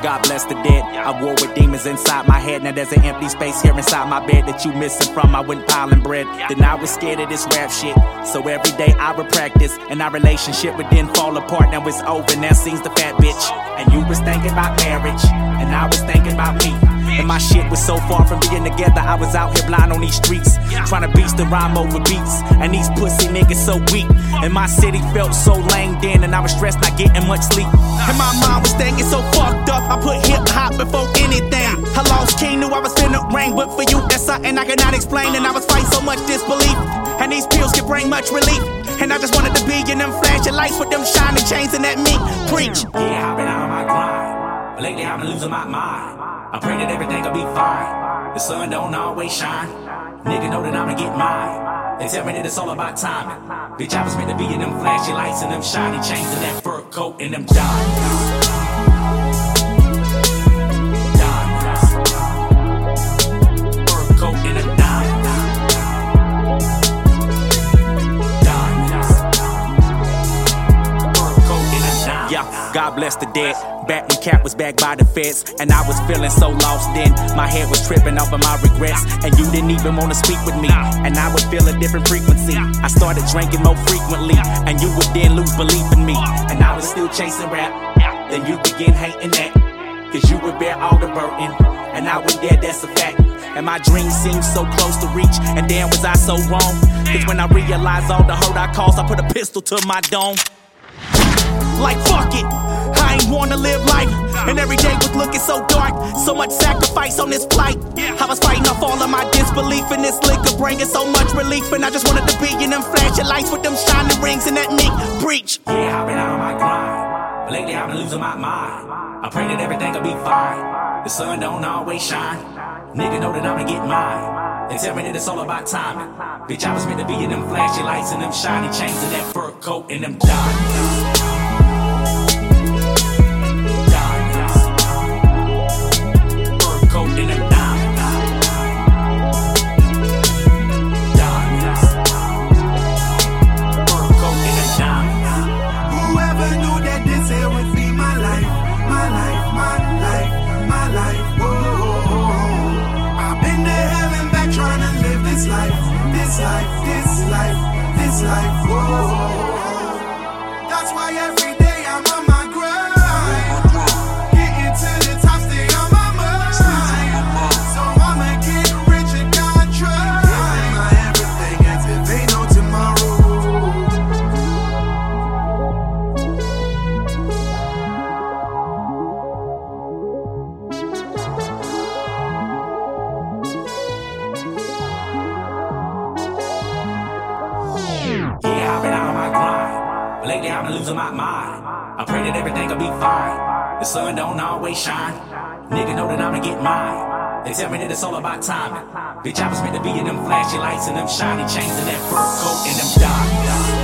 God bless the dead. I war with demons inside my head. Now there's an empty space here inside my bed that you missing from. I went piling bread. Then I was scared of this rap shit. So every day I would practice, and our relationship would then fall apart. Now it's over. Now sings the fat bitch. And you was thinking about marriage, and I was thinking about me. And my shit was so far from being together. I was out here blind on these streets, trying to beast and rhyme over beats. And these pussy niggas so weak. And my city felt so lame then, and I was stressed, not getting much sleep. And my mind was thinking so fucked up. I put hip hop before anything. I lost King, knew I was finna rain, but for you that's something I cannot explain. And I was fighting so much disbelief, and these pills can bring much relief. And I just wanted to be in them flashing lights with them shining chains and that meat. Preach. Yeah, I've been out on my grind, but lately I've been losing my mind. I pray that everything will be fine. The sun don't always shine. Nigga know that I'ma get mine. They tell me that it's all about timing. Bitch, I was meant to be in them flashy lights and them shiny chains and that fur coat and them diamonds. Fur coat and them diamonds. Fur coat and them diamonds. Yeah, God bless the dead. Back when Cap was back by the feds, and I was feeling so lost then. My head was tripping off of my regrets, and you didn't even want to speak with me. And I would feel a different frequency. I started drinking more frequently, and you would then lose belief in me. And I was still chasing rap, then you began hating that, cause you would bear all the burden, and I was there, that's a fact. And my dreams seemed so close to reach, and then was I so wrong? Cause when I realized all the hurt I caused, I put a pistol to my dome. Like fuck it, I ain't wanna live life. And every day was looking so dark, so much sacrifice on this plight. I was fighting off all of my disbelief, and this liquor bringing so much relief. And I just wanted to be in them flashing lights with them shining rings and that meat. Preach. Yeah, I've been out on my grind, but lately I've been losing my mind. I pray that everything will be fine. The sun don't always shine. Nigga know that I'ma get mine. They tell me that it's all about timing. Bitch, I was meant to be in them flashy lights and them shiny chains and that fur coat and them diamonds. This life, whoa. That's why every day I'm on my grind. Getting to the top, stay on my mind. So I'ma get rich and not try. Giving my everything as if ain't no tomorrow. Yeah, I've been out on my grind, but lately I've been losing my mind. I pray that everything will be fine. The sun don't always shine. Nigga know that I'ma get mine. They tell me that it's all about timing. Bitch, I was meant to be in them flashy lights and them shiny chains and that fur coat and them diamonds.